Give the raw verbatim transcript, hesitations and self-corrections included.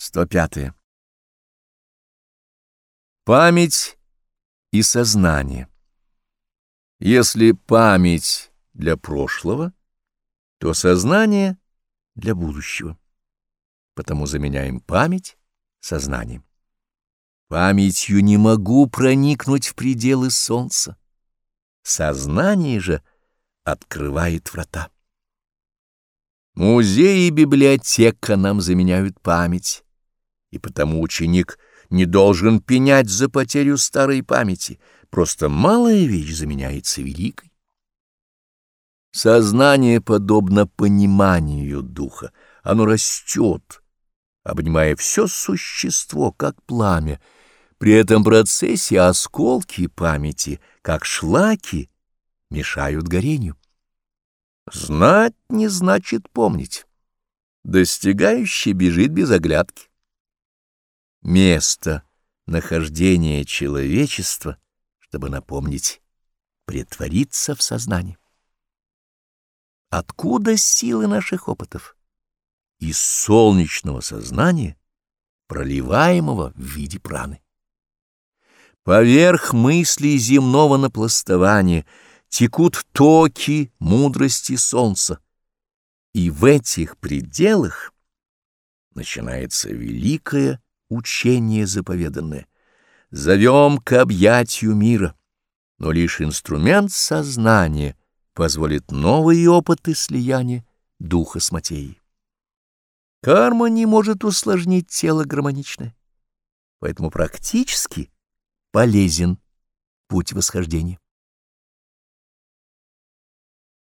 сто пятое. Память и сознание. Если память для прошлого, то сознание для будущего. Потому заменяем память сознанием. Памятью не могу проникнуть в пределы солнца. Сознание же открывает врата. Музей и библиотека нам заменяют память, и потому ученик не должен пенять за потерю старой памяти, просто малая вещь заменяется великой. Сознание подобно пониманию духа, оно растет, обнимая все существо, как пламя. При этом процессе осколки памяти, как шлаки, мешают горению. Знать не значит помнить. Достигающий бежит без оглядки. Место нахождения человечества, чтобы напомнить, претвориться в сознание. Откуда силы наших опытов? Из солнечного сознания, проливаемого в виде праны. Поверх мыслей земного напластования текут токи мудрости солнца, и в этих пределах начинается великое учение заповеданное. Зовем к объятию мира, но лишь инструмент сознания позволит новые опыты слияния духа с материей. Карма не может усложнить тело гармоничное, поэтому практически полезен путь восхождения.